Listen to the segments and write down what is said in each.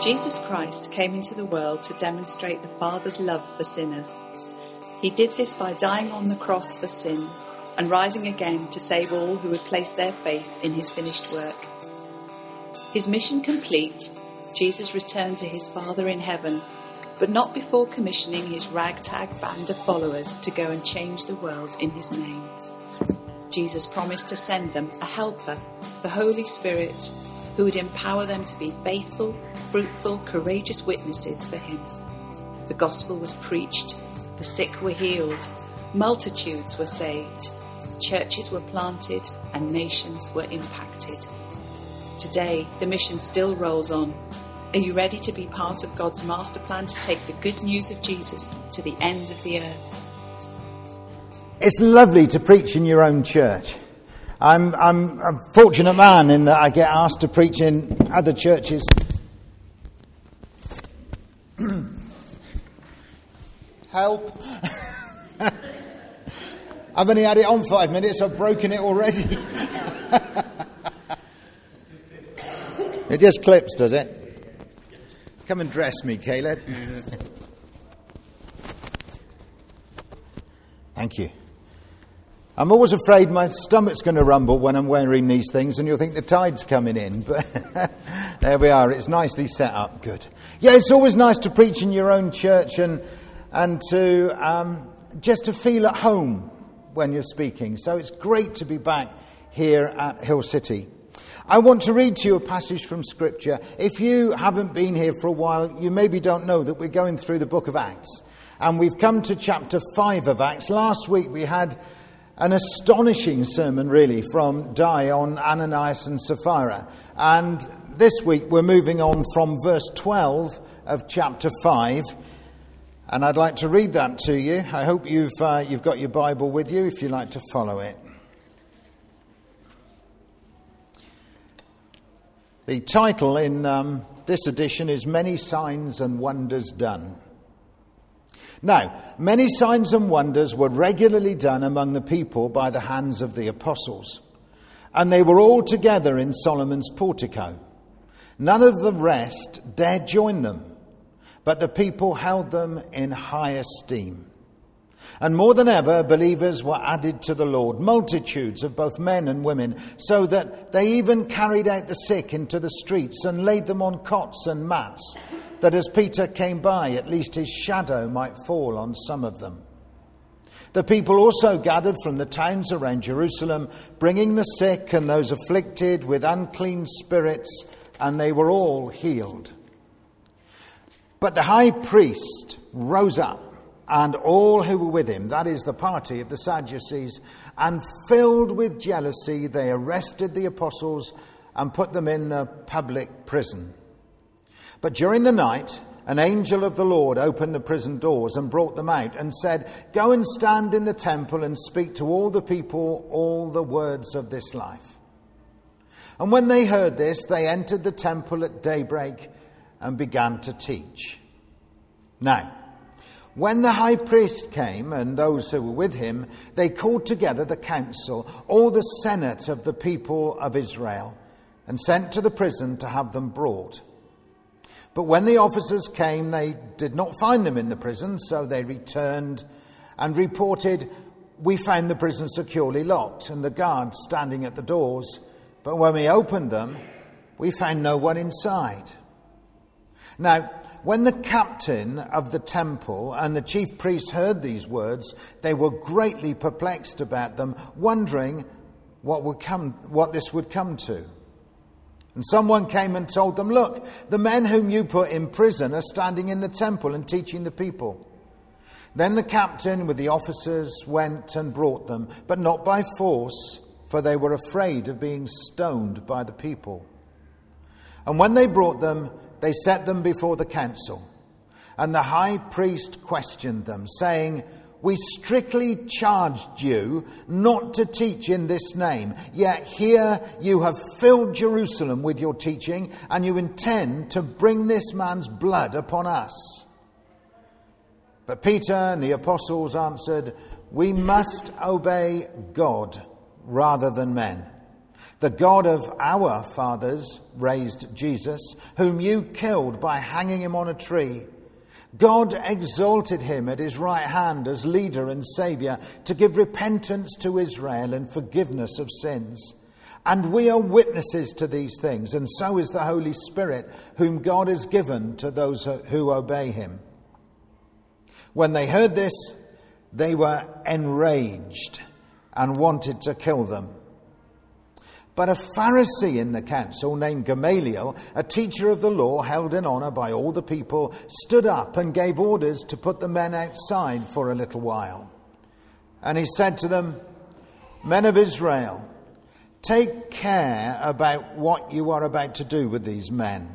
Jesus Christ came into the world to demonstrate the Father's love for sinners. He did this by dying on the cross for sin and rising again to save all who would place their faith in his finished work. His mission complete, Jesus returned to his Father in heaven, but not before commissioning his ragtag band of followers to go and change the world in his name. Jesus promised to send them a helper, the Holy Spirit, who would empower them to be faithful, fruitful, courageous witnesses for him. The gospel was preached, the sick were healed, multitudes were saved, churches were planted, and nations were impacted. Today, the mission still rolls on. Are you ready to be part of God's master plan to take the good news of Jesus to the ends of the earth? It's lovely to preach in your own church. I'm a fortunate man in that I get asked to preach in other churches. Help. I've only had it on 5 minutes, I've broken it already. It just clips, does it? Come and dress me, Caleb. Thank you. I'm always afraid my stomach's going to rumble when I'm wearing these things and you'll think the tide's coming in. But there we are. It's nicely set up. Good. Yeah, it's always nice to preach in your own church and to just to feel at home when you're speaking. So it's great to be back here at Hill City. I want to read to you a passage from Scripture. If you haven't been here for a while, you maybe don't know that we're going through the book of Acts. And we've come to chapter 5 of Acts. Last week we had an astonishing sermon, really, from Di on Ananias and Sapphira. And this week we're moving on from verse 12 of chapter 5. And I'd like to read that to you. I hope you've got your Bible with you if you'd like to follow it. The title in this edition is Many Signs and Wonders Done. Now, many signs and wonders were regularly done among the people by the hands of the apostles, and they were all together in Solomon's portico. None of the rest dared join them, but the people held them in high esteem. And more than ever, believers were added to the Lord, multitudes of both men and women, so that they even carried out the sick into the streets and laid them on cots and mats, that as Peter came by, at least his shadow might fall on some of them. The people also gathered from the towns around Jerusalem, bringing the sick and those afflicted with unclean spirits, and they were all healed. But the high priest rose up, and all who were with him, that is the party of the Sadducees, and filled with jealousy, they arrested the apostles and put them in the public prison. But during the night, an angel of the Lord opened the prison doors and brought them out and said, "Go and stand in the temple and speak to all the people all the words of this life." And when they heard this, they entered the temple at daybreak and began to teach. Now, when the high priest came and those who were with him, they called together the council, all the senate of the people of Israel, and sent to the prison to have them brought. But when the officers came, they did not find them in the prison, so they returned and reported, "We found the prison securely locked and the guards standing at the doors. But when we opened them, we found no one inside." Now, when the captain of the temple and the chief priests heard these words, they were greatly perplexed about them, wondering what this would come to. And someone came and told them, "Look, the men whom you put in prison are standing in the temple and teaching the people." Then the captain with the officers went and brought them, but not by force, for they were afraid of being stoned by the people. And when they brought them, they set them before the council. And the high priest questioned them, saying, "We strictly charged you not to teach in this name, yet here you have filled Jerusalem with your teaching, and you intend to bring this man's blood upon us." But Peter and the apostles answered, "We must obey God rather than men. The God of our fathers raised Jesus, whom you killed by hanging him on a tree. God exalted him at his right hand as leader and saviour to give repentance to Israel and forgiveness of sins. And we are witnesses to these things, and so is the Holy Spirit, whom God has given to those who obey him." When they heard this, they were enraged and wanted to kill them. But a Pharisee in the council named Gamaliel, a teacher of the law held in honour by all the people, stood up and gave orders to put the men outside for a little while. And he said to them, "Men of Israel, take care about what you are about to do with these men.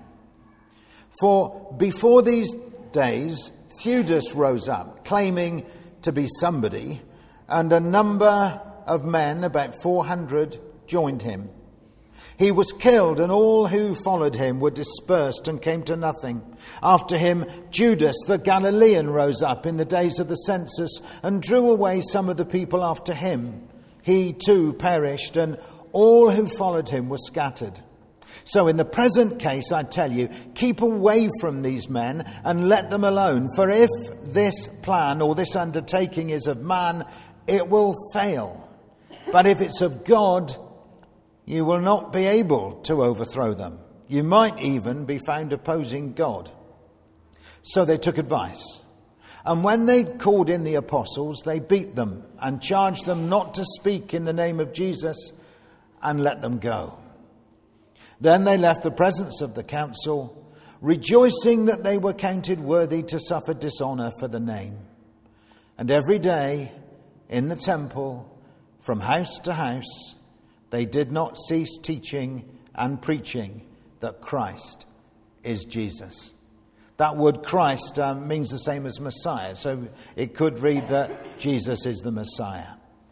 For before these days, Theudas rose up, claiming to be somebody, and a number of men, about 400, joined him. He was killed, and all who followed him were dispersed and came to nothing. After him, Judas the Galilean rose up in the days of the census and drew away some of the people after him. He too perished, and all who followed him were scattered. So in the present case, I tell you, keep away from these men and let them alone. For if this plan or this undertaking is of man, it will fail. But if it's of God, you will not be able to overthrow them. You might even be found opposing God." So they took advice. And when they called in the apostles, they beat them and charged them not to speak in the name of Jesus, and let them go. Then they left the presence of the council, rejoicing that they were counted worthy to suffer dishonour for the name. And every day in the temple, from house to house, they did not cease teaching and preaching that Christ is Jesus. That word Christ means the same as Messiah, so it could read that Jesus is the Messiah.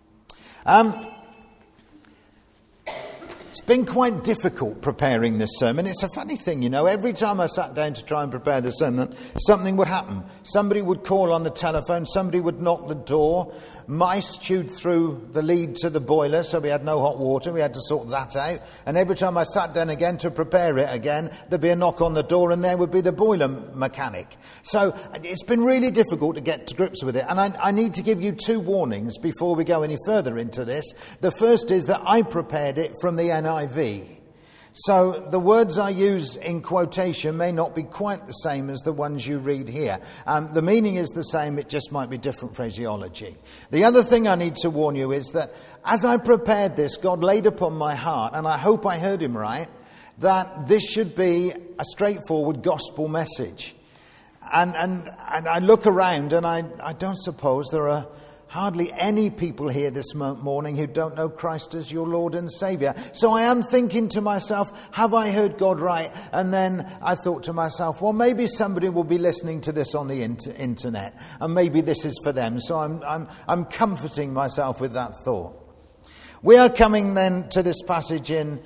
It's been quite difficult preparing this sermon. It's a funny thing, you know. Every time I sat down to try and prepare the sermon, something would happen. Somebody would call on the telephone. Somebody would knock the door. Mice chewed through the lead to the boiler, so we had no hot water. We had to sort that out. And every time I sat down again to prepare it again, there'd be a knock on the door, and there would be the boiler mechanic. So it's been really difficult to get to grips with it. And I need to give you two warnings before we go any further into this. The first is that I prepared it from the NIV. So the words I use in quotation may not be quite the same as the ones you read here. The meaning is the same, it just might be different phraseology. The other thing I need to warn you is that as I prepared this, God laid upon my heart, and I hope I heard him right, that this should be a straightforward gospel message. And I look around, and I don't suppose there are hardly any people here this morning who don't know Christ as your Lord and Saviour. So I am thinking to myself, have I heard God right? And then I thought to myself, well, maybe somebody will be listening to this on the internet, and maybe this is for them. So I'm comforting myself with that thought. We are coming then to this passage in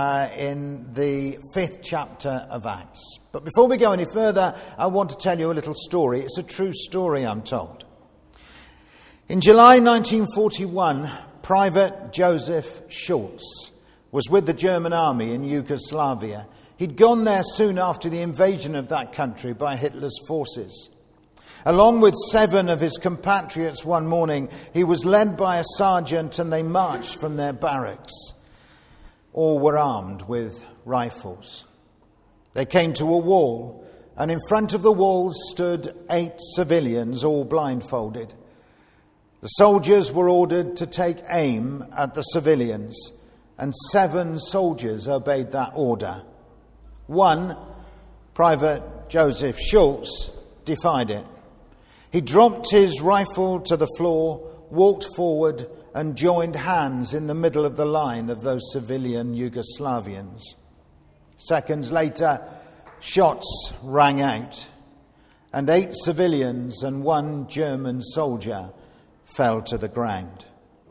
the 5th chapter of Acts. But before we go any further, I want to tell you a little story. It's a true story, I'm told. In July 1941, Private Joseph Schultz was with the German army in Yugoslavia. He'd gone there soon after the invasion of that country by Hitler's forces. Along with 7 of his compatriots one morning, he was led by a sergeant, and they marched from their barracks. All were armed with rifles. They came to a wall, and in front of the walls stood 8 civilians, all blindfolded. The soldiers were ordered to take aim at the civilians, and 7 soldiers obeyed that order. One, Private Joseph Schultz, defied it. He dropped his rifle to the floor, walked forward, and joined hands in the middle of the line of those civilian Yugoslavians. Seconds later, shots rang out, and 8 civilians and 1 German soldier fell to the ground.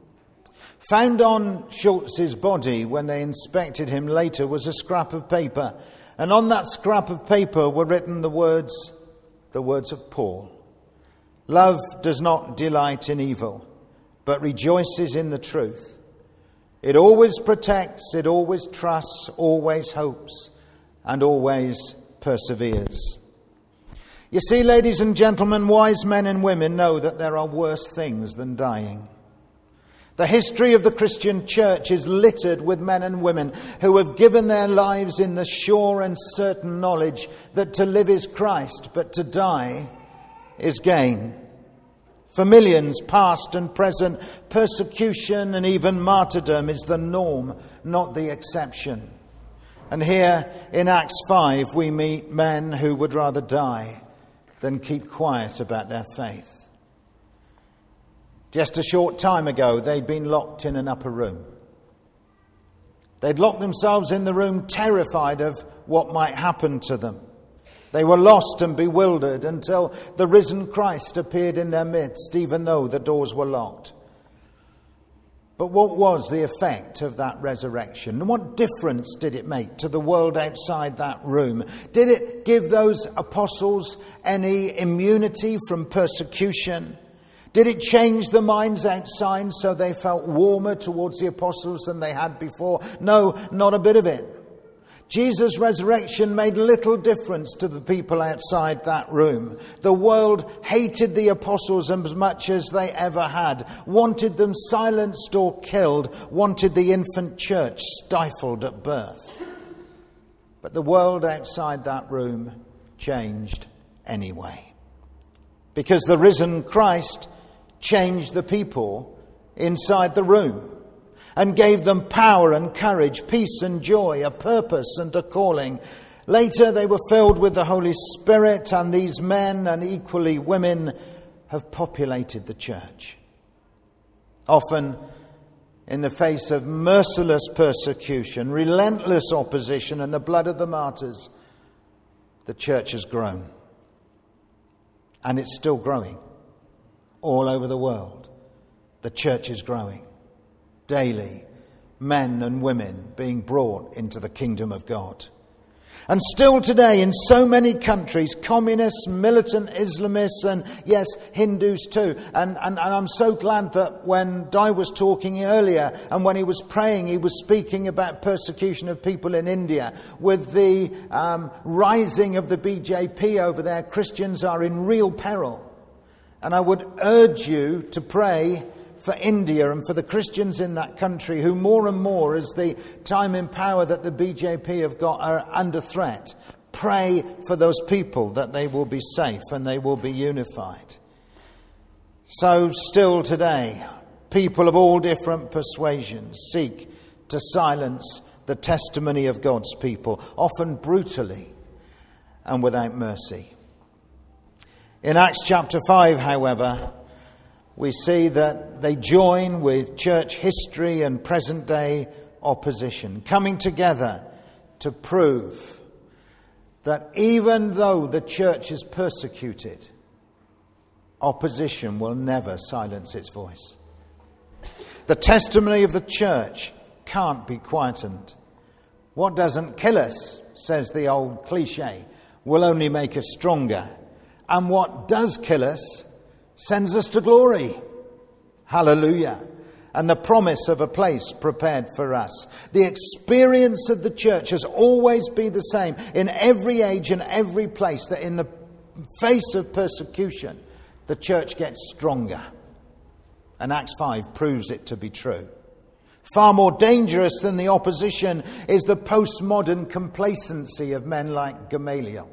Found on Schultz's body when they inspected him later was a scrap of paper, and on that scrap of paper were written the words of Paul. Love does not delight in evil, but rejoices in the truth. It always protects, it always trusts, always hopes, and always perseveres. You see, ladies and gentlemen, wise men and women know that there are worse things than dying. The history of the Christian church is littered with men and women who have given their lives in the sure and certain knowledge that to live is Christ, but to die is gain. For millions, past and present, persecution and even martyrdom is the norm, not the exception. And here in Acts 5, we meet men who would rather die than keep quiet about their faith. Just a short time ago, they'd been locked in an upper room. They'd locked themselves in the room, terrified of what might happen to them. They were lost and bewildered until the risen Christ appeared in their midst, even though the doors were locked. But what was the effect of that resurrection? And what difference did it make to the world outside that room? Did it give those apostles any immunity from persecution? Did it change the minds outside so they felt warmer towards the apostles than they had before? No, not a bit of it. Jesus' resurrection made little difference to the people outside that room. The world hated the apostles as much as they ever had, wanted them silenced or killed, wanted the infant church stifled at birth. But the world outside that room changed anyway. Because the risen Christ changed the people inside the room and gave them power and courage, peace and joy, a purpose and a calling. Later they were filled with the Holy Spirit, and these men and equally women have populated the church. Often in the face of merciless persecution, relentless opposition and the blood of the martyrs, the church has grown. And it's still growing all over the world. The church is growing. Daily, men and women being brought into the kingdom of God. And still today, in so many countries, communists, militant Islamists, and yes, Hindus too. And I'm so glad that when Di was talking earlier, and when he was praying, he was speaking about persecution of people in India. With the rising of the BJP over there, Christians are in real peril. And I would urge you to pray for India and for the Christians in that country who more and more, as the time in power that the BJP have got, are under threat. Pray for those people that they will be safe and they will be unified. So still today, people of all different persuasions seek to silence the testimony of God's people, often brutally and without mercy. In Acts chapter 5, however, we see that they join with church history and present-day opposition, coming together to prove that even though the church is persecuted, opposition will never silence its voice. The testimony of the church can't be quietened. What doesn't kill us, says the old cliche, will only make us stronger. And what does kill us sends us to glory. Hallelujah. And the promise of a place prepared for us. The experience of the church has always been the same in every age and every place, that in the face of persecution, the church gets stronger. And Acts 5 proves it to be true. Far more dangerous than the opposition is the postmodern complacency of men like Gamaliel.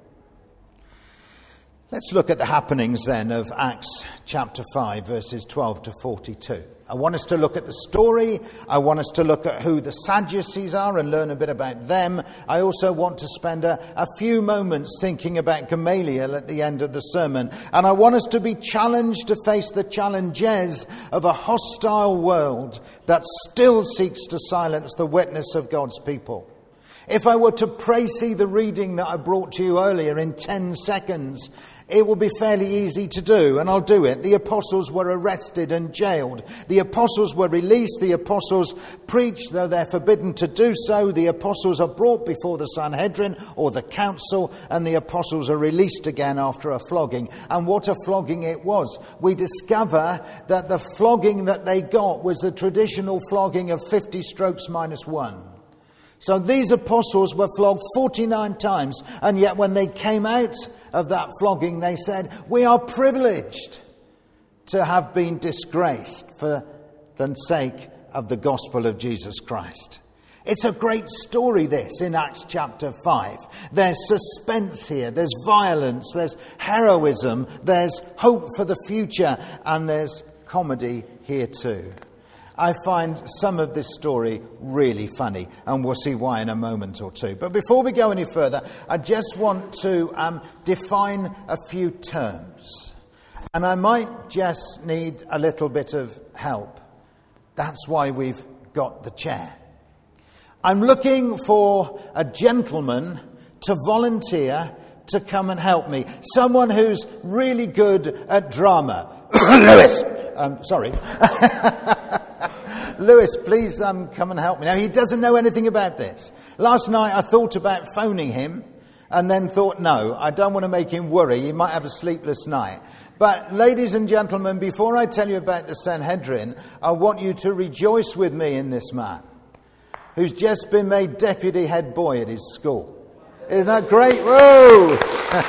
Let's look at the happenings then of Acts chapter 5, verses 12 to 42. I want us to look at the story. I want us to look at who the Sadducees are and learn a bit about them. I also want to spend a few moments thinking about Gamaliel at the end of the sermon. And I want us to be challenged to face the challenges of a hostile world that still seeks to silence the witness of God's people. If I were to précis the reading that I brought to you earlier in 10 seconds, it will be fairly easy to do, and I'll do it. The apostles were arrested and jailed. The apostles were released. The apostles preached, though they're forbidden to do so. The apostles are brought before the Sanhedrin or the council, and the apostles are released again after a flogging. And what a flogging it was. We discover that the flogging that they got was the traditional flogging of 50 strokes minus 1. So these apostles were flogged 49 times, and yet when they came out of that flogging, they said, "We are privileged to have been disgraced for the sake of the gospel of Jesus Christ." It's a great story, this, in Acts chapter 5. There's suspense here, there's violence, there's heroism, there's hope for the future, and there's comedy here too. I find some of this story really funny, and we'll see why in a moment or two. But before we go any further, I just want to define a few terms. And I might just need a little bit of help. That's why we've got the chair. I'm looking for a gentleman to volunteer to come and help me. Someone who's really good at drama. Lewis! Sorry. Lewis, please come and help me. Now, he doesn't know anything about this. Last night I thought about phoning him and then thought, no, I don't want to make him worry. He might have a sleepless night. But ladies and gentlemen, before I tell you about the Sanhedrin, I want you to rejoice with me in this man who's just been made deputy head boy at his school. Isn't that great? Whoa!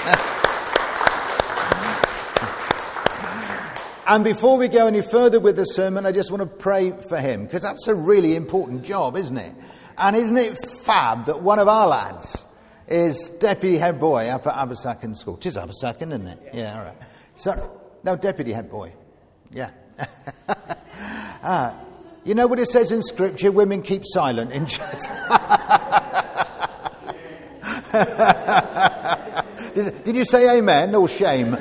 And before we go any further with the sermon, I just want to pray for him, because that's a really important job, isn't it? And isn't it fab that one of our lads is deputy head boy up at Abersacken School? It is Abersacken, isn't it? Yeah, all right. So, no, deputy head boy. Yeah. You know what it says in Scripture? Women keep silent in church. Did you say amen or shame?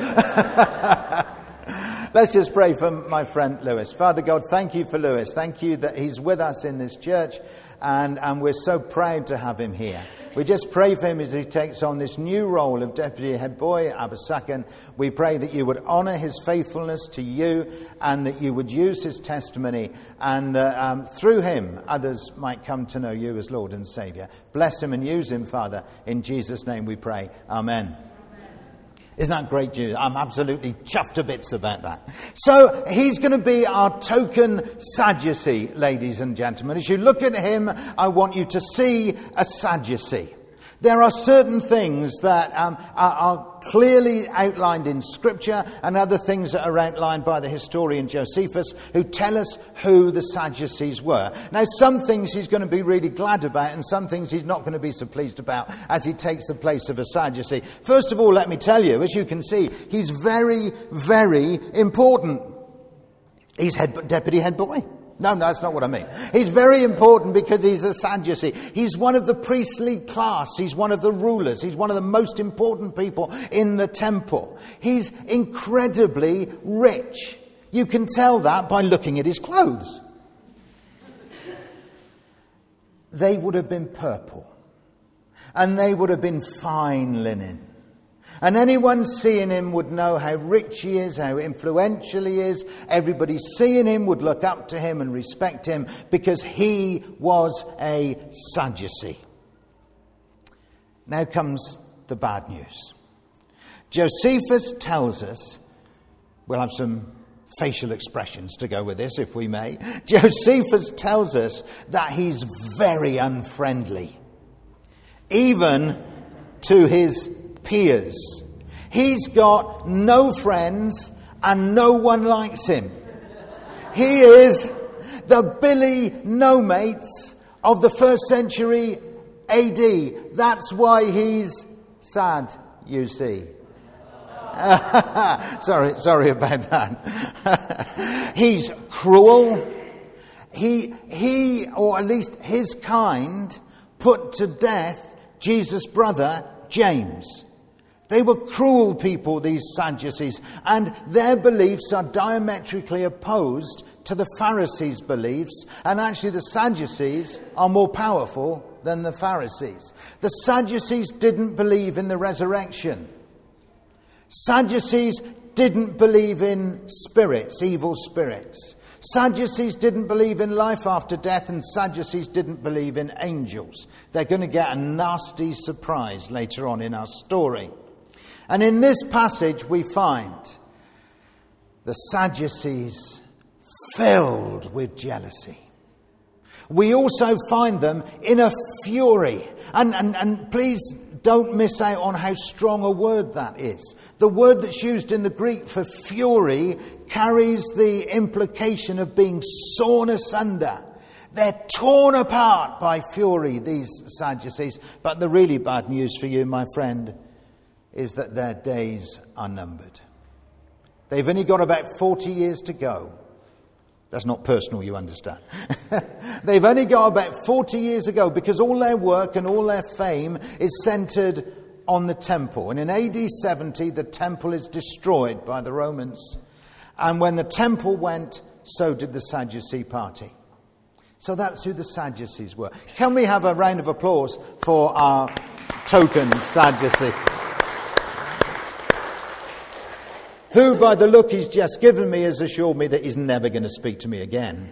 Let's just pray for my friend Lewis. Father God, thank you for Lewis. Thank you that he's with us in this church, and we're so proud to have him here. We just pray for him as he takes on this new role of deputy head boy at Abersacken. We pray that you would honour his faithfulness to you, and that you would use his testimony, and through him others might come to know you as Lord and Saviour. Bless him and use him, Father. In Jesus' name we pray. Amen. Isn't that great, Jude? I'm absolutely chuffed to bits about that. So he's going to be our token Sadducee, ladies and gentlemen. As you look at him, I want you to see a Sadducee. There are certain things that are clearly outlined in Scripture, and other things that are outlined by the historian Josephus, who tell us who the Sadducees were. Now, some things he's going to be really glad about, and some things he's not going to be so pleased about as he takes the place of a Sadducee. First of all, let me tell you, as you can see, he's very, very important. He's deputy head boy. No, that's not what I mean. He's very important because he's a Sadducee. He's one of the priestly class. He's one of the rulers. He's one of the most important people in the temple. He's incredibly rich. You can tell that by looking at his clothes. They would have been purple. And they would have been fine linen. And anyone seeing him would know how rich he is, how influential he is. Everybody seeing him would look up to him and respect him, because he was a Sadducee. Now comes the bad news. Josephus tells us, we'll have some facial expressions to go with this, if we may. Josephus tells us that he's very unfriendly, even to his peers. He's got no friends and no one likes him. He is the Billy No Mates of the 1st century AD. That's why he's sad, you see. Sorry about that. He's cruel. He, or at least his kind, put to death Jesus' brother James. They were cruel people, these Sadducees, and their beliefs are diametrically opposed to the Pharisees' beliefs, and actually the Sadducees are more powerful than than the Pharisees. The Sadducees didn't believe in the resurrection. Sadducees didn't believe in spirits, evil spirits. Sadducees didn't believe in life after death, and Sadducees didn't believe in angels. They're going to get a nasty surprise later on in our story. And in this passage we find the Sadducees filled with jealousy. We also find them in a fury. And please don't miss out on how strong a word that is. The word that's used in the Greek for fury carries the implication of being sawn asunder. They're torn apart by fury, these Sadducees. But the really bad news for you, my friend, is that their days are numbered. They've only got about 40 years to go. That's not personal, you understand. They've only got about 40 years to go because all their work and all their fame is centred on the temple. And in AD 70, the temple is destroyed by the Romans. And when the temple went, so did the Sadducee party. So that's who the Sadducees were. Can we have a round of applause for our token Sadducee? Who, by the look he's just given me, has assured me that he's never going to speak to me again.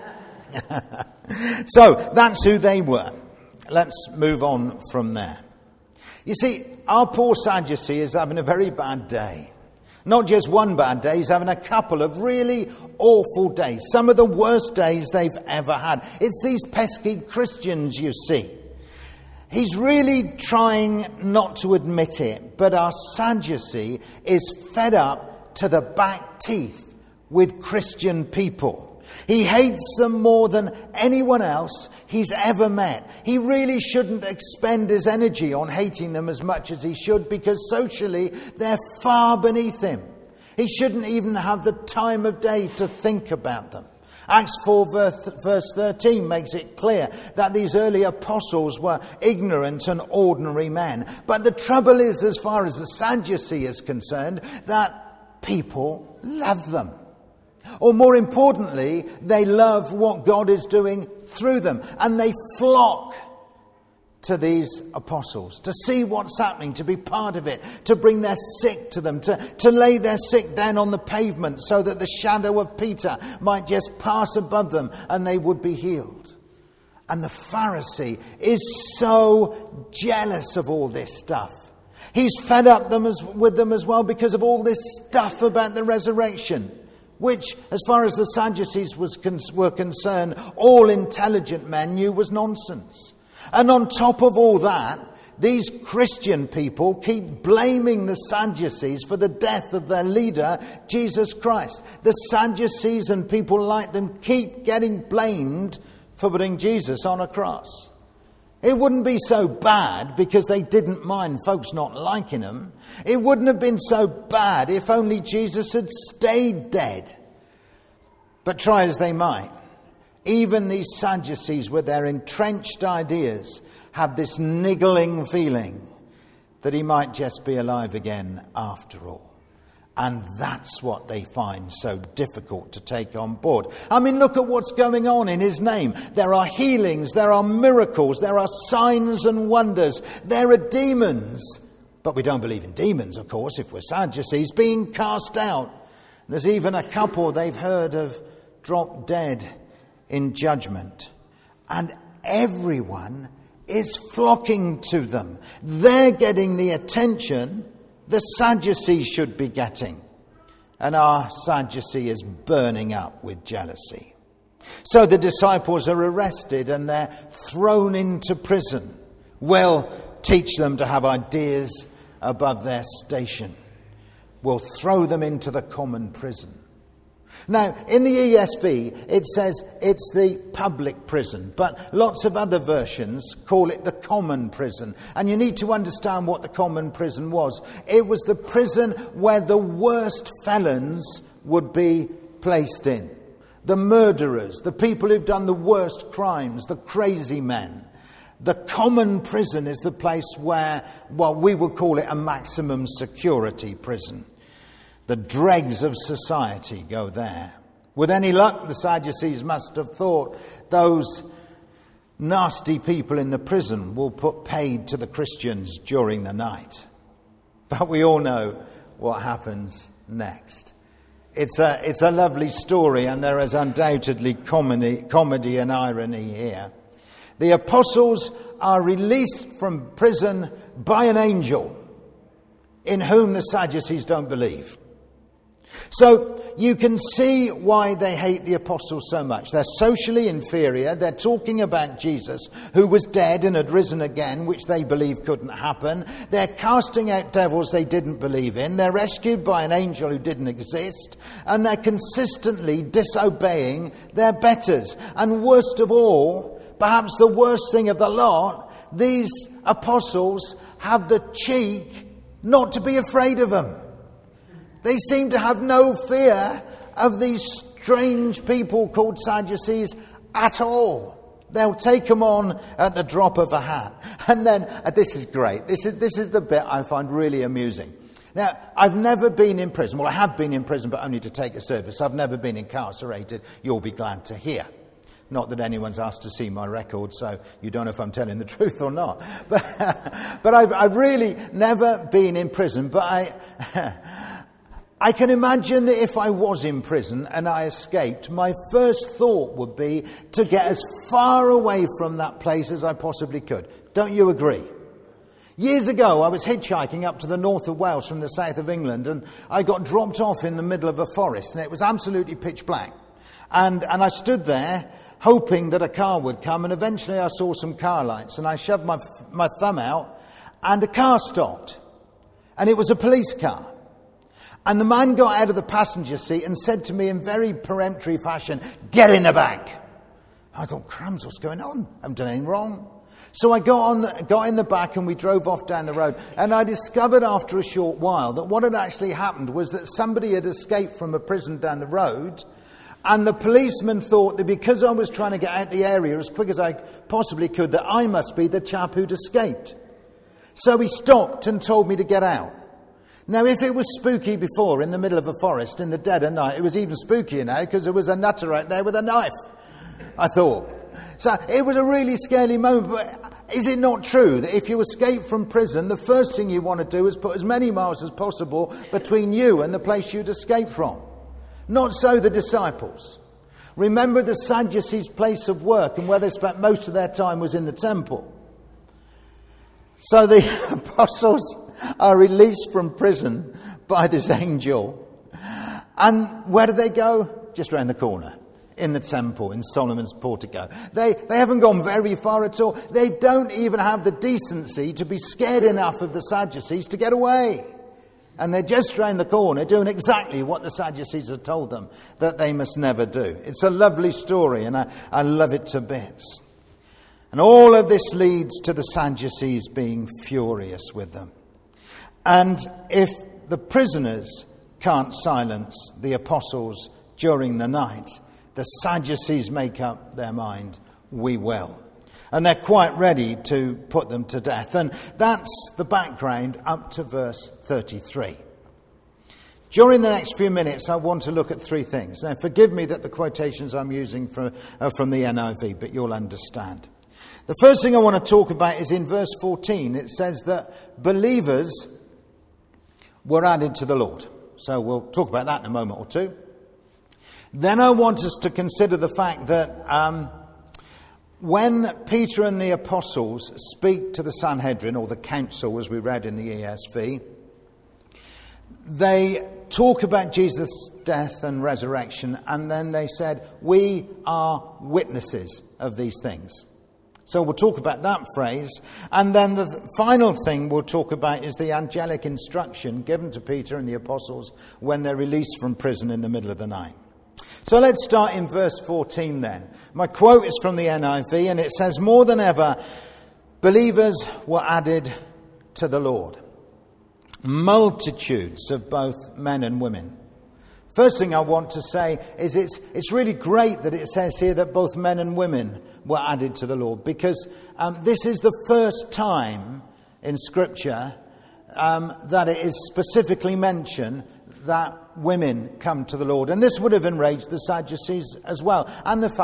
So, that's who they were. Let's move on from there. You see, our poor Sadducee is having a very bad day. Not just one bad day, he's having a couple of really awful days. Some of the worst days they've ever had. It's these pesky Christians, you see. He's really trying not to admit it, but our Sadducee is fed up to the back teeth with Christian people. He hates them more than anyone else he's ever met. He really shouldn't expend his energy on hating them as much as he should, because socially they're far beneath him. He shouldn't even have the time of day to think about them. Acts 4 verse 13 makes it clear that these early apostles were ignorant and ordinary men. But the trouble is, as far as the Sadducee is concerned, that people love them. Or more importantly, they love what God is doing through them. And they flock to these apostles to see what's happening, to be part of it, to bring their sick to them, to lay their sick down on the pavement so that the shadow of Peter might just pass above them and they would be healed. And the Pharisee is so jealous of all this stuff. He's fed up with them as well because of all this stuff about the resurrection, which, as far as the Sadducees were concerned, all intelligent men knew was nonsense. And on top of all that, these Christian people keep blaming the Sadducees for the death of their leader, Jesus Christ. The Sadducees and people like them keep getting blamed for putting Jesus on a cross. It wouldn't be so bad because they didn't mind folks not liking him. It wouldn't have been so bad if only Jesus had stayed dead. But try as they might, even these Sadducees with their entrenched ideas have this niggling feeling that he might just be alive again after all. And that's what they find so difficult to take on board. I mean, look at what's going on in his name. There are healings, there are miracles, there are signs and wonders, there are demons. But we don't believe in demons, of course, if we're Sadducees, being cast out. There's even a couple they've heard of drop dead in judgment. And everyone is flocking to them. They're getting the attention the Sadducees should be getting. And our Sadducee is burning up with jealousy. So the disciples are arrested and they're thrown into prison. We'll teach them to have ideas above their station. We'll throw them into the common prison. Now, in the ESV, it says it's the public prison, but lots of other versions call it the common prison. And you need to understand what the common prison was. It was the prison where the worst felons would be placed in. The murderers, the people who've done the worst crimes, the crazy men. The common prison is the place where, well, we would call it a maximum security prison. The dregs of society go there. With any luck, the Sadducees must have thought those nasty people in the prison will put paid to the Christians during the night. But we all know what happens next. It's a lovely story, and there is undoubtedly comedy and irony here. The apostles are released from prison by an angel in whom the Sadducees don't believe. So you can see why they hate the apostles so much. They're socially inferior. They're talking about Jesus, who was dead and had risen again, which they believe couldn't happen. They're casting out devils they didn't believe in. They're rescued by an angel who didn't exist. And they're consistently disobeying their betters. And worst of all, perhaps the worst thing of the lot, these apostles have the cheek not to be afraid of them. They seem to have no fear of these strange people called Sadducees at all. They'll take them on at the drop of a hat. And then, this is great. This is the bit I find really amusing. Now, I've never been in prison. Well, I have been in prison, but only to take a service. I've never been incarcerated. You'll be glad to hear. Not that anyone's asked to see my record, so you don't know if I'm telling the truth or not. But I've really never been in prison. But I can imagine that if I was in prison and I escaped, my first thought would be to get as far away from that place as I possibly could. Don't you agree? Years ago, I was hitchhiking up to the north of Wales from the south of England, and I got dropped off in the middle of a forest, and it was absolutely pitch black. And I stood there hoping that a car would come, and eventually I saw some car lights, and I shoved my thumb out, and a car stopped. And it was a police car. And the man got out of the passenger seat and said to me in very peremptory fashion, "Get in the back." I thought, crumbs, what's going on? I haven't done anything wrong. So I got in the back and we drove off down the road. And I discovered after a short while that what had actually happened was that somebody had escaped from a prison down the road. And the policeman thought that because I was trying to get out the area as quick as I possibly could, that I must be the chap who'd escaped. So he stopped and told me to get out. Now, if it was spooky before in the middle of a forest in the dead of night, it was even spookier now because there was a nutter out there with a knife, I thought. So it was a really scary moment. But is it not true that if you escape from prison, the first thing you want to do is put as many miles as possible between you and the place you'd escaped from? Not so the disciples. Remember, the Sadducees' place of work and where they spent most of their time was in the temple. So the apostles are released from prison by this angel. And where do they go? Just around the corner, in the temple, in Solomon's portico. They haven't gone very far at all. They don't even have the decency to be scared enough of the Sadducees to get away. And they're just around the corner doing exactly what the Sadducees have told them that they must never do. It's a lovely story, and I love it to bits. And all of this leads to the Sadducees being furious with them. And if the prisoners can't silence the apostles during the night, the Sadducees make up their mind, we will. And they're quite ready to put them to death. And that's the background up to verse 33. During the next few minutes, I want to look at three things. Now, forgive me that the quotations I'm using are from the NIV, but you'll understand. The first thing I want to talk about is in verse 14. It says that believers were added to the Lord. So we'll talk about that in a moment or two. Then I want us to consider the fact that when Peter and the apostles speak to the Sanhedrin, or the council as we read in the ESV, they talk about Jesus' death and resurrection, and then they said, we are witnesses of these things. So we'll talk about that phrase. And then the final thing we'll talk about is the angelic instruction given to Peter and the apostles when they're released from prison in the middle of the night. So let's start in verse 14 then. My quote is from the NIV, and it says, more than ever, believers were added to the Lord. Multitudes of both men and women. First thing I want to say is it's really great that it says here that both men and women were added to the Lord, because this is the first time in Scripture that it is specifically mentioned that women come to the Lord. And this would have enraged the Sadducees as well, and the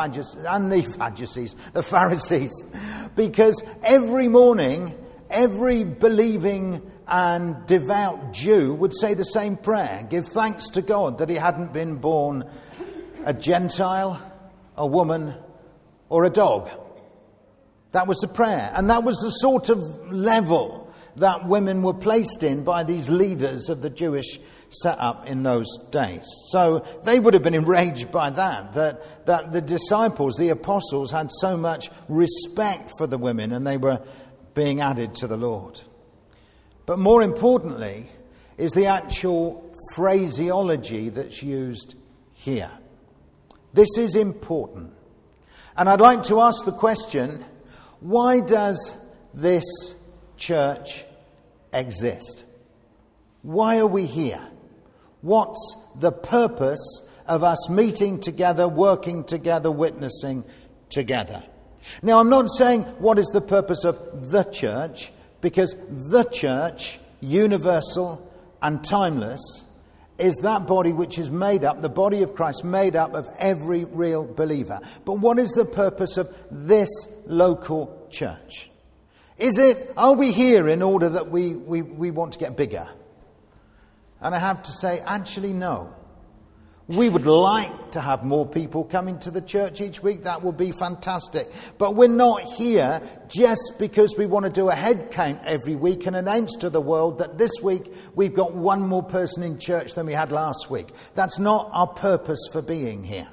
Pharisees. Because every morning, every believing and devout Jew would say the same prayer. Give thanks to God that he hadn't been born a Gentile, a woman, or a dog. That was the prayer. And that was the sort of level that women were placed in by these leaders of the Jewish setup in those days. So they would have been enraged by that the disciples, the apostles, had so much respect for the women and they were being added to the Lord. But more importantly is the actual phraseology that's used here. This is important. And I'd like to ask the question, why does this church exist? Why are we here? What's the purpose of us meeting together, working together, witnessing together? Now, I'm not saying what is the purpose of the church, because the church, universal and timeless, is that body which is made up, the body of Christ, made up of every real believer. But what is the purpose of this local church? Are we here in order that we want to get bigger? And I have to say, actually, no. We would like to have more people coming to the church each week. That would be fantastic. But we're not here just because we want to do a head count every week and announce to the world that this week we've got one more person in church than we had last week. That's not our purpose for being here.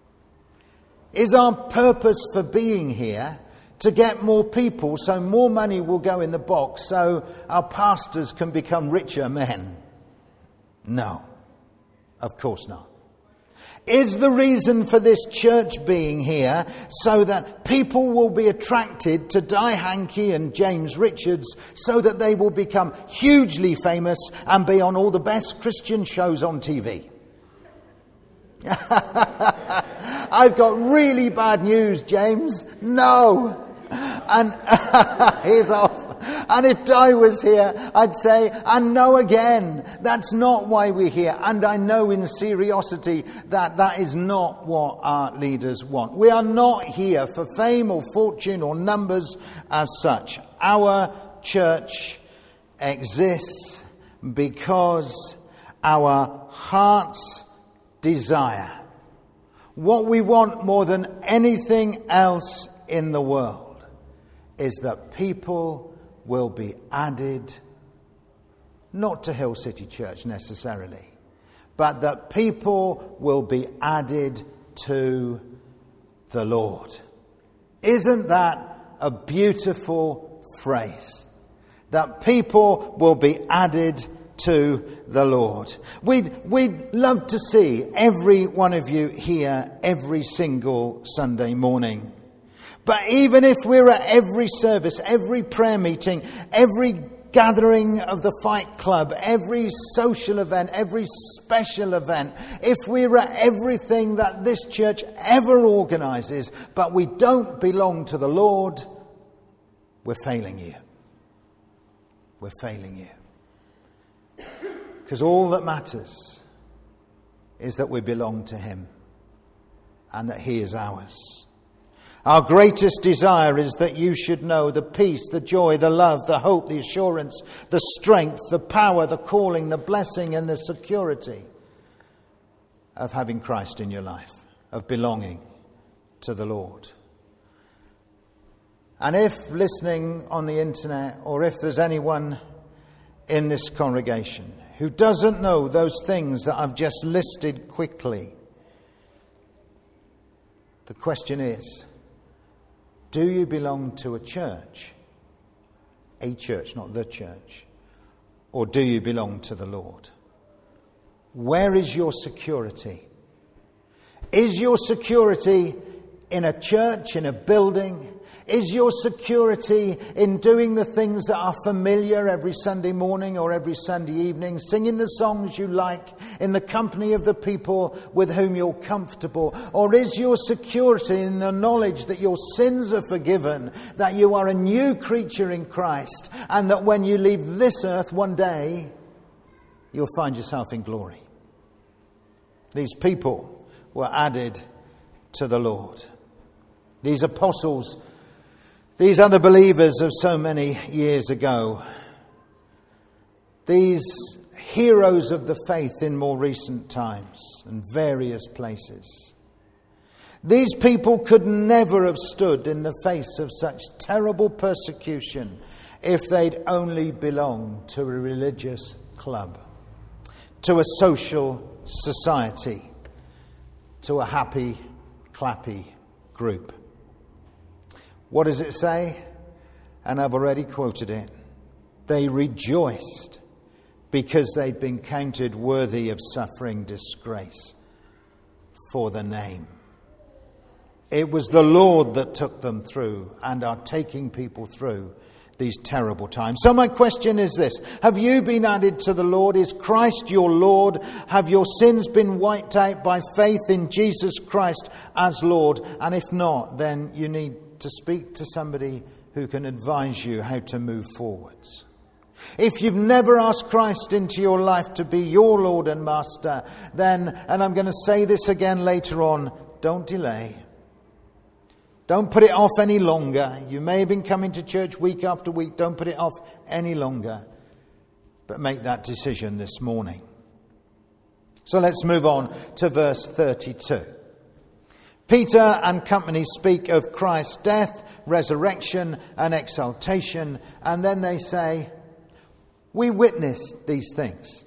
Is our purpose for being here to get more people so more money will go in the box so our pastors can become richer men? No, of course not. Is the reason for this church being here so that people will be attracted to Di Hankey and James Richards so that they will become hugely famous and be on all the best Christian shows on TV? I've got really bad news, James. No. And he's off. And if Di was here, I'd say, and no again. That's not why we're here. And I know in seriosity that is not what our leaders want. We are not here for fame or fortune or numbers as such. Our church exists because our heart's desire, what we want more than anything else in the world, is that people will be added, not to Hill City Church necessarily, but that people will be added to the Lord. Isn't that a beautiful phrase? That people will be added to the Lord. We'd love to see every one of you here every single Sunday morning. But even if we're at every service, every prayer meeting, every gathering of the Fight Club, every social event, every special event, if we're at everything that this church ever organises, but we don't belong to the Lord, we're failing you. We're failing you. Because all that matters is that we belong to Him and that He is ours. Our greatest desire is that you should know the peace, the joy, the love, the hope, the assurance, the strength, the power, the calling, the blessing and the security of having Christ in your life, of belonging to the Lord. And if listening on the internet, or if there's anyone in this congregation who doesn't know those things that I've just listed quickly, the question is, do you belong to a church? A church, not the church. Or do you belong to the Lord? Where is your security? Is your security in a church, in a building? Is your security in doing the things that are familiar every Sunday morning or every Sunday evening, singing the songs you like, in the company of the people with whom you're comfortable? Or is your security in the knowledge that your sins are forgiven, that you are a new creature in Christ, and that when you leave this earth one day, you'll find yourself in glory? These people were added to the Lord. These apostles, these other believers of so many years ago, these heroes of the faith in more recent times and various places. These people could never have stood in the face of such terrible persecution if they'd only belonged to a religious club, to a social society, to a happy, clappy group. What does it say? And I've already quoted it. They rejoiced because they'd been counted worthy of suffering disgrace for the name. It was the Lord that took them through and are taking people through these terrible times. So my question is this: have you been added to the Lord? Is Christ your Lord? Have your sins been wiped out by faith in Jesus Christ as Lord? And if not, then you need to speak to somebody who can advise you how to move forwards. If you've never asked Christ into your life to be your Lord and Master, then, and I'm going to say this again later on, don't delay. Don't put it off any longer. You may have been coming to church week after week. Don't put it off any longer. But make that decision this morning. So let's move on to verse 32. Peter and company speak of Christ's death, resurrection and exaltation. And then they say, we witnessed these things.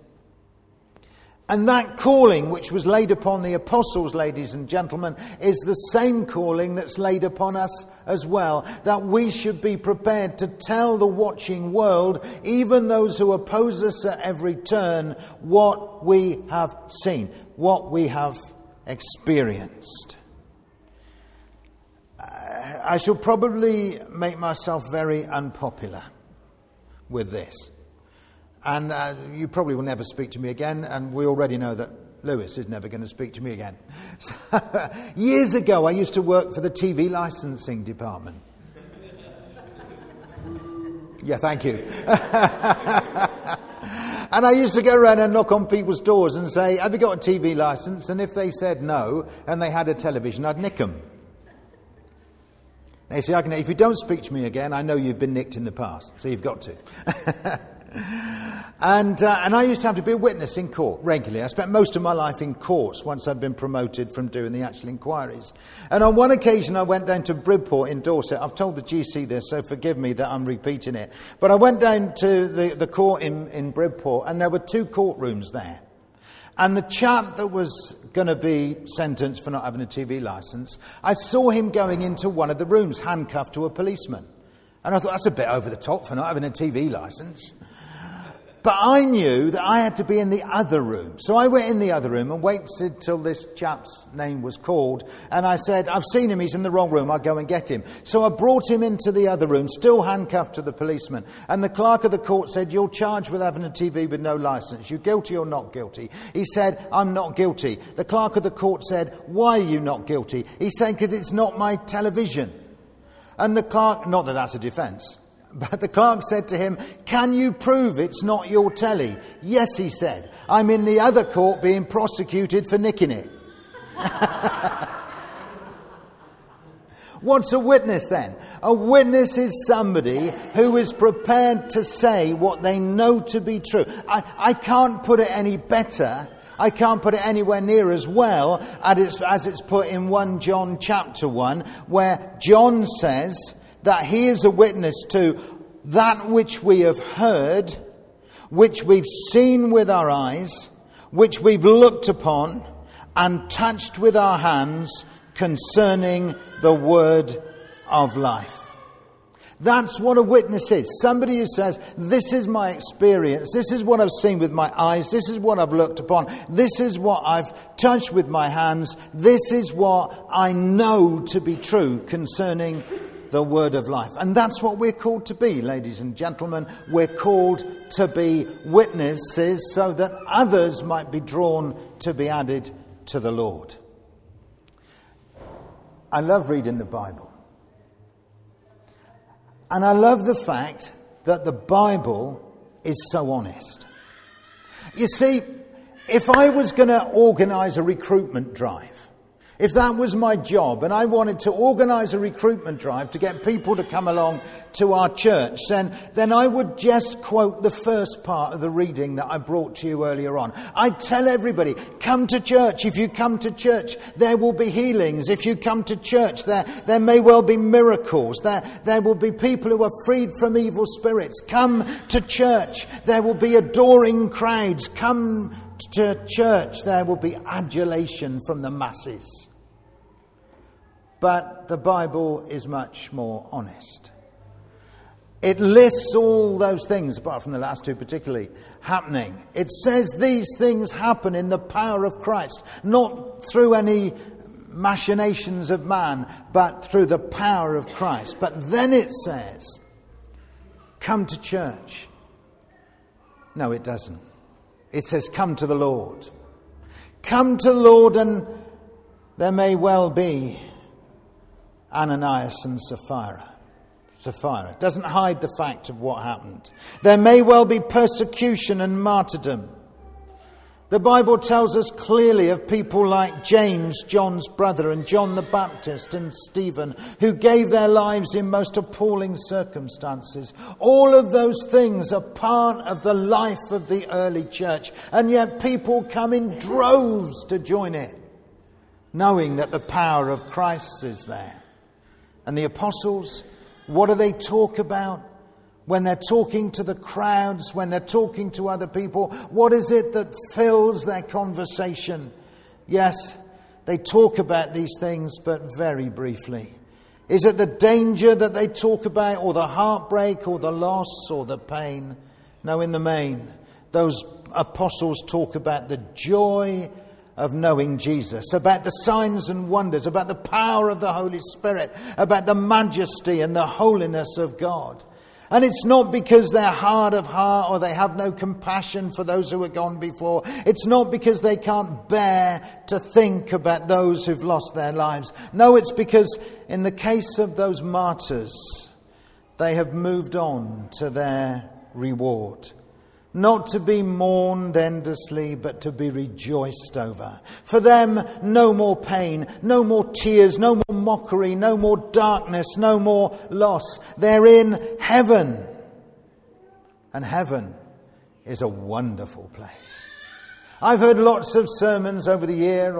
And that calling which was laid upon the apostles, ladies and gentlemen, is the same calling that's laid upon us as well. That we should be prepared to tell the watching world, even those who oppose us at every turn, what we have seen, what we have experienced. I shall probably make myself very unpopular with this. And you probably will never speak to me again, and we already know that Lewis is never going to speak to me again. So, years ago, I used to work for the TV licensing department. Yeah, thank you. And I used to go around and knock on people's doors and say, have you got a TV license? And if they said no, and they had a television, I'd nick them. They say, if you don't speak to me again, I know you've been nicked in the past, so you've got to. And I used to have to be a witness in court regularly. I spent most of my life in courts once I'd been promoted from doing the actual inquiries. And on one occasion I went down to Bridport in Dorset. I've told the GC this, so forgive me that I'm repeating it. But I went down to the court in Bridport, and there were two courtrooms there. And the chap that was going to be sentenced for not having a TV licence, I saw him going into one of the rooms, handcuffed to a policeman. And I thought, that's a bit over the top for not having a TV licence. But I knew that I had to be in the other room. So I went in the other room and waited till this chap's name was called. And I said, I've seen him, he's in the wrong room, I'll go and get him. So I brought him into the other room, still handcuffed to the policeman. And the clerk of the court said, you're charged with having a TV with no licence. You guilty or not guilty? He said, I'm not guilty. The clerk of the court said, why are you not guilty? He said, because it's not my television. And the clerk, not that that's a defence, but the clerk said to him, can you prove it's not your telly? Yes, he said. I'm in the other court being prosecuted for nicking it. What's a witness then? A witness is somebody who is prepared to say what they know to be true. I can't put it any better. I can't put it anywhere near as well as it's put in 1 John chapter 1, where John says that he is a witness to that which we have heard, which we've seen with our eyes, which we've looked upon and touched with our hands concerning the word of life. That's what a witness is. Somebody who says, this is my experience, this is what I've seen with my eyes, this is what I've looked upon, this is what I've touched with my hands, this is what I know to be true concerning the word of life. And that's what we're called to be, ladies and gentlemen. We're called to be witnesses so that others might be drawn to be added to the Lord. I love reading the Bible. And I love the fact that the Bible is so honest. You see, If I was going to organise a recruitment drive, if that was my job and I wanted to organise a recruitment drive to get people to come along to our church, then I would just quote the first part of the reading that I brought to you earlier on. I'd tell everybody, come to church. If you come to church, there will be healings. If you come to church, there may well be miracles. There will be people who are freed from evil spirits. Come to church. There will be adoring crowds. Come to church. There will be adulation from the masses. But the Bible is much more honest. It lists all those things, apart from the last two particularly, happening. It says these things happen in the power of Christ, not through any machinations of man, but through the power of Christ. But then it says, come to church. No, it doesn't. It says, come to the Lord. Come to the Lord, and there may well be Ananias and Sapphira. It doesn't hide the fact of what happened. There may well be persecution and martyrdom. The Bible tells us clearly of people like James, John's brother, and John the Baptist and Stephen, who gave their lives in most appalling circumstances. All of those things are part of the life of the early church, and yet people come in droves to join it, knowing that the power of Christ is there. And the apostles, what do they talk about when they're talking to the crowds, when they're talking to other people? What is it that fills their conversation? Yes, they talk about these things, but very briefly. Is it the danger that they talk about, or the heartbreak, or the loss, or the pain? No, in the main, those apostles talk about the joy of knowing Jesus, about the signs and wonders, about the power of the Holy Spirit, about the majesty and the holiness of God. And it's not because they're hard of heart or they have no compassion for those who have gone before. It's not because they can't bear to think about those who've lost their lives. No, it's because in the case of those martyrs, they have moved on to their reward. Not to be mourned endlessly, but to be rejoiced over. For them, no more pain, no more tears, no more mockery, no more darkness, no more loss. They're in heaven. And heaven is a wonderful place. I've heard lots of sermons over the years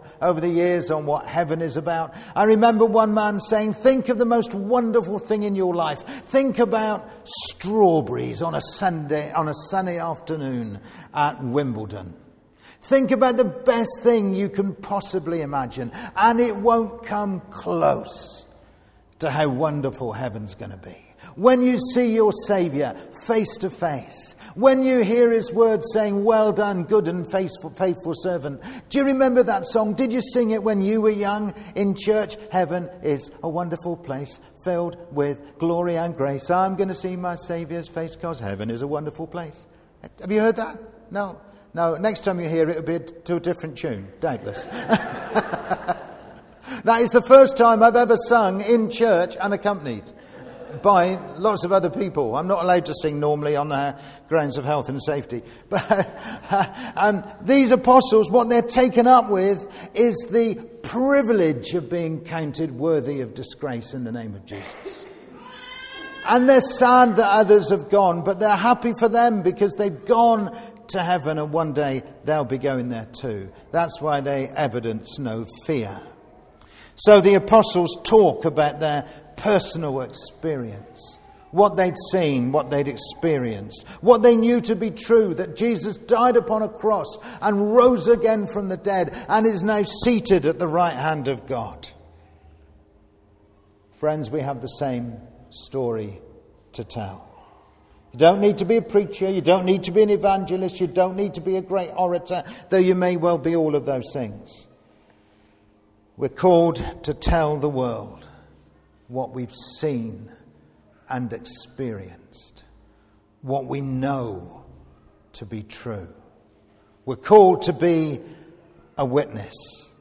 on what heaven is about. I remember one man saying, think of the most wonderful thing in your life. Think about strawberries on a sunny afternoon at Wimbledon. Think about the best thing you can possibly imagine, and it won't come close to how wonderful heaven's going to be. When you see your Saviour face to face, when you hear his words saying, well done, good and faithful servant. Do you remember that song? Did you sing it when you were young in church? Heaven is a wonderful place filled with glory and grace. I'm going to see my Saviour's face because heaven is a wonderful place. Have you heard that? No. Next time you hear it, it'll be to a different tune, doubtless. That is the first time I've ever sung in church unaccompanied by lots of other people. I'm not allowed to sing normally on the grounds of health and safety. But these apostles, what they're taken up with is the privilege of being counted worthy of disgrace in the name of Jesus. And they're sad that others have gone, but they're happy for them because they've gone to heaven and one day they'll be going there too. That's why they evidence no fear. So the apostles talk about their personal experience, what they'd seen, what they'd experienced, what they knew to be true, that Jesus died upon a cross and rose again from the dead and is now seated at the right hand of God. Friends, we have the same story to tell. You don't need to be a preacher, you don't need to be an evangelist, you don't need to be a great orator, though you may well be all of those things. We're called to tell the world what we've seen and experienced, what we know to be true. We're called to be a witness.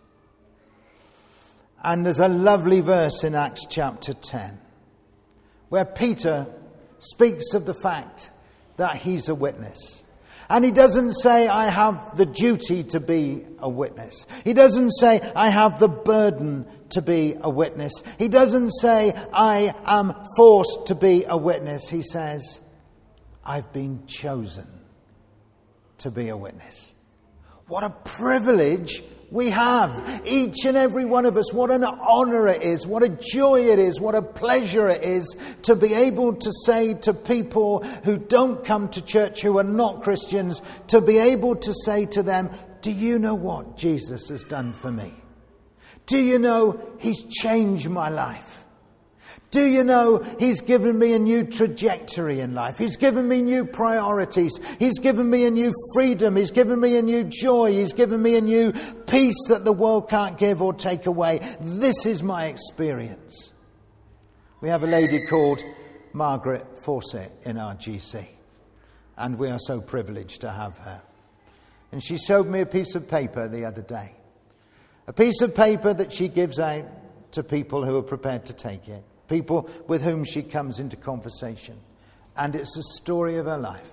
And there's a lovely verse in Acts chapter 10 where Peter speaks of the fact that he's a witness. And he doesn't say, I have the duty to be a witness. He doesn't say, I have the burden to be a witness. He doesn't say, I am forced to be a witness. He says, I've been chosen to be a witness. What a privilege we have, each and every one of us. What an honour it is, what a joy it is, what a pleasure it is to be able to say to people who don't come to church, who are not Christians, to be able to say to them, do you know what Jesus has done for me? Do you know he's changed my life? Do you know he's given me a new trajectory in life? He's given me new priorities. He's given me a new freedom. He's given me a new joy. He's given me a new peace that the world can't give or take away. This is my experience. We have a lady called Margaret Fawcett in our GC, and we are so privileged to have her. And she showed me a piece of paper the other day. A piece of paper that she gives out to people who are prepared to take it. People with whom she comes into conversation. And it's a story of her life.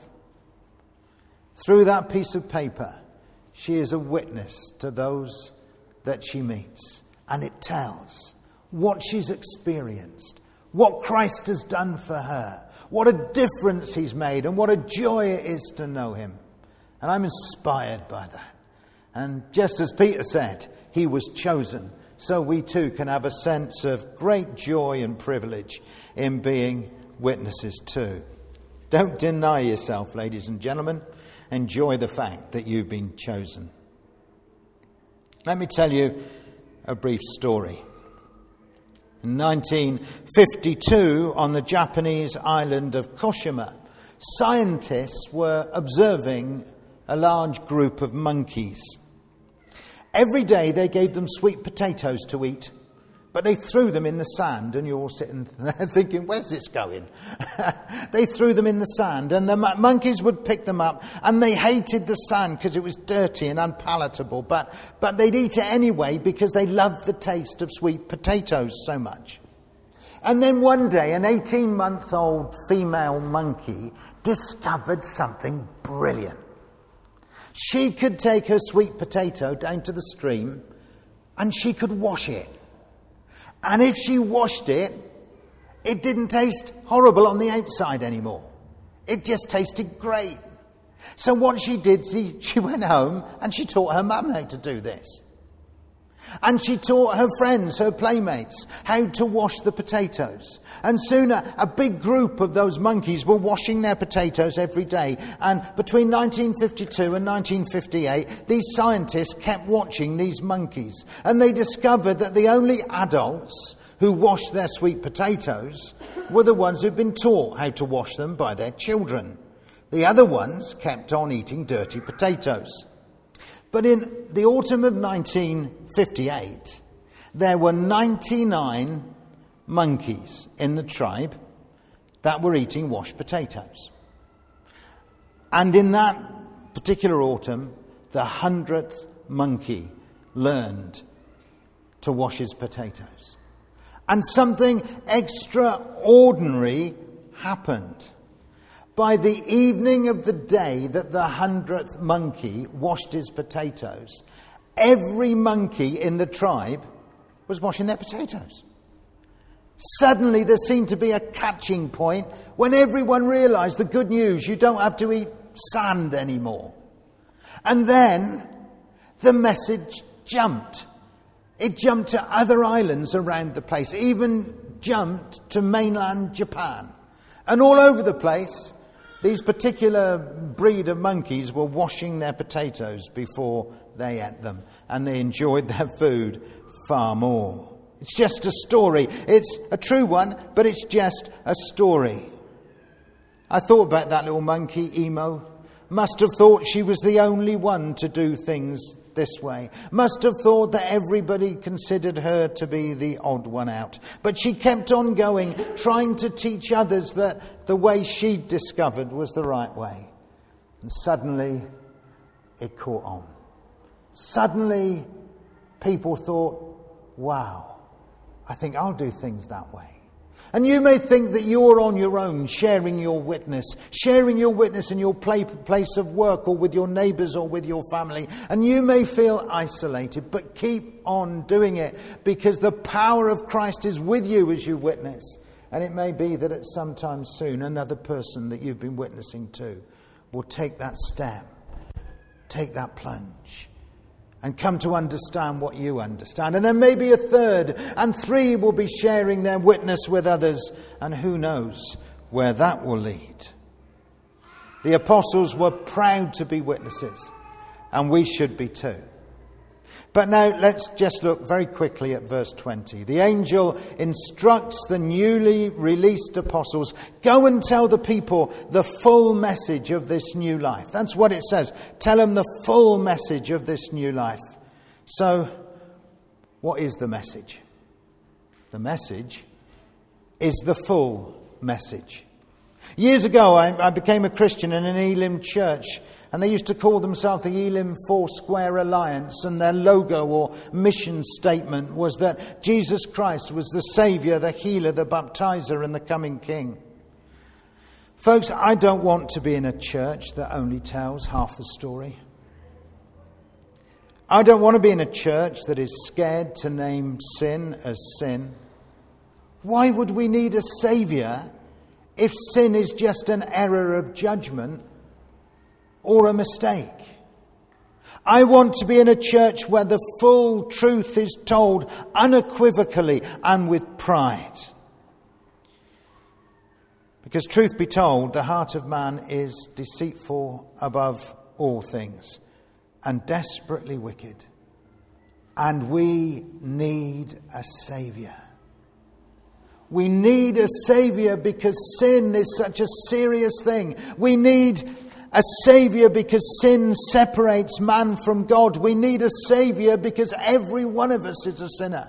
Through that piece of paper, she is a witness to those that she meets. And it tells what she's experienced, what Christ has done for her, what a difference he's made, and what a joy it is to know him. And I'm inspired by that. And just as Peter said, he was chosen. So we too can have a sense of great joy and privilege in being witnesses too. Don't deny yourself, ladies and gentlemen. Enjoy the fact that you've been chosen. Let me tell you a brief story. In 1952, on the Japanese island of Koshima, scientists were observing a large group of monkeys. Every day they gave them sweet potatoes to eat, but they threw them in the sand, and you're all sitting there thinking, where's this going? They threw them in the sand, and the monkeys would pick them up, and they hated the sand because it was dirty and unpalatable, but they'd eat it anyway because they loved the taste of sweet potatoes so much. And then one day, an 18-month-old female monkey discovered something brilliant. She could take her sweet potato down to the stream and she could wash it. And if she washed it, it didn't taste horrible on the outside anymore. It just tasted great. So what she did, she went home and she taught her mum how to do this. And she taught her friends, her playmates, how to wash the potatoes. And soon a big group of those monkeys were washing their potatoes every day. And between 1952 and 1958, these scientists kept watching these monkeys. And they discovered that the only adults who washed their sweet potatoes were the ones who'd been taught how to wash them by their children. The other ones kept on eating dirty potatoes. But in the autumn of 1958, there were 99 monkeys in the tribe that were eating washed potatoes. And in that particular autumn, the 100th monkey learned to wash his potatoes. And something extraordinary happened. By the evening of the day that the 100th monkey washed his potatoes, every monkey in the tribe was washing their potatoes. Suddenly there seemed to be a catching point when everyone realised the good news: you don't have to eat sand anymore. And then the message jumped. It jumped to other islands around the place, even jumped to mainland Japan. And all over the place, these particular breed of monkeys were washing their potatoes before they ate them, and they enjoyed their food far more. It's just a story. It's a true one, but it's just a story. I thought about that little monkey, Emo. Must have thought she was the only one to do things this way. Must have thought that everybody considered her to be the odd one out. But she kept on going, trying to teach others that the way she'd discovered was the right way. And suddenly, it caught on. Suddenly, people thought, wow, I think I'll do things that way. And you may think that you're on your own sharing your witness in your place of work or with your neighbours or with your family. And you may feel isolated, but keep on doing it because the power of Christ is with you as you witness. And it may be that at some time soon another person that you've been witnessing to will take that step, take that plunge, and come to understand what you understand. And then maybe a third and three will be sharing their witness with others. And who knows where that will lead. The apostles were proud to be witnesses. And we should be too. But now let's just look very quickly at verse 20. The angel instructs the newly released apostles, go and tell the people the full message of this new life. That's what it says. Tell them the full message of this new life. So, what is the message? The message is the full message. Years ago, I became a Christian in an Elim church. And they used to call themselves the Elim Foursquare Alliance, and their logo or mission statement was that Jesus Christ was the Saviour, the healer, the baptizer, and the coming King. Folks, I don't want to be in a church that only tells half the story. I don't want to be in a church that is scared to name sin as sin. Why would we need a Saviour if sin is just an error of judgment or a mistake? I want to be in a church where the full truth is told unequivocally and with pride. Because truth be told, the heart of man is deceitful above all things and desperately wicked. And we need a Saviour. We need a Saviour because sin is such a serious thing. We need a Saviour because sin separates man from God. We need a Saviour because every one of us is a sinner.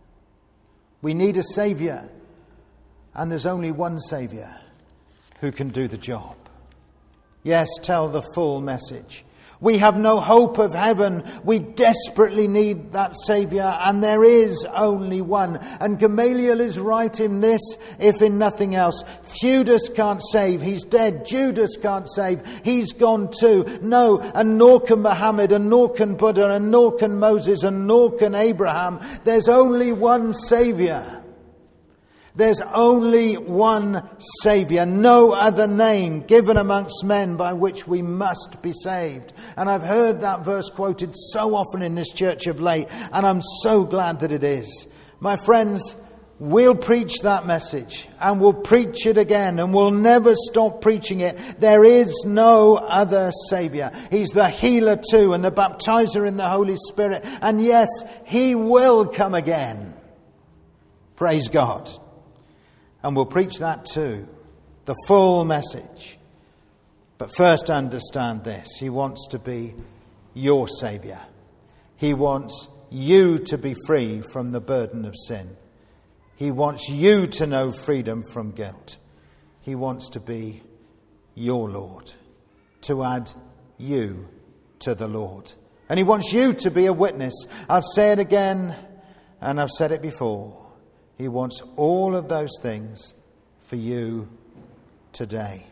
We need a Saviour. And there's only one Saviour who can do the job. Yes, tell the full message. We have no hope of heaven. We desperately need that Saviour, and there is only one. And Gamaliel is right in this, if in nothing else. Judas can't save. He's dead. Judas can't save. He's gone too. No, and nor can Muhammad, and nor can Buddha, and nor can Moses, and nor can Abraham. There's only one Saviour. There's only one Saviour, no other name given amongst men by which we must be saved. And I've heard that verse quoted so often in this church of late, and I'm so glad that it is. My friends, we'll preach that message, and we'll preach it again, and we'll never stop preaching it. There is no other Saviour. He's the healer too, and the baptizer in the Holy Spirit. And yes, He will come again. Praise God. And we'll preach that too, the full message. But first understand this. He wants to be your Saviour. He wants you to be free from the burden of sin. He wants you to know freedom from guilt. He wants to be your Lord, to add you to the Lord. And He wants you to be a witness. I'll say it again, and I've said it before. He wants all of those things for you today.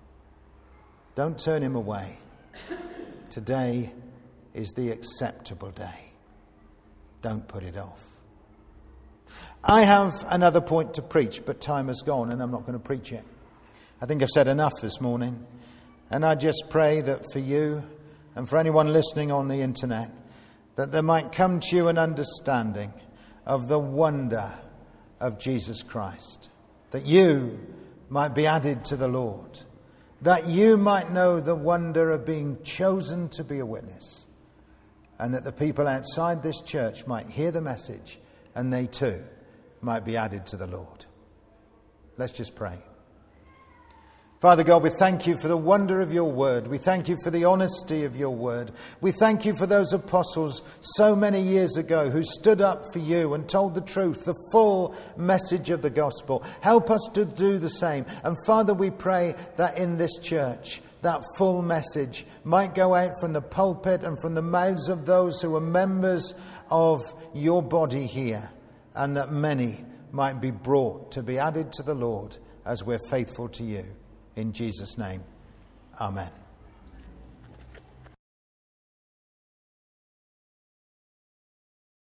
Don't turn Him away. Today is the acceptable day. Don't put it off. I have another point to preach, but time has gone and I'm not going to preach it. I think I've said enough this morning. And I just pray that for you and for anyone listening on the internet, that there might come to you an understanding of the wonder of Jesus Christ, that you might be added to the Lord, that you might know the wonder of being chosen to be a witness, and that the people outside this church might hear the message and they too might be added to the Lord. Let's just pray. Father God, we thank you for the wonder of your word. We thank you for the honesty of your word. We thank you for those apostles so many years ago who stood up for you and told the truth, the full message of the gospel. Help us to do the same. And Father, we pray that in this church, that full message might go out from the pulpit and from the mouths of those who are members of your body here, and that many might be brought to be added to the Lord as we're faithful to you. In Jesus' name, amen.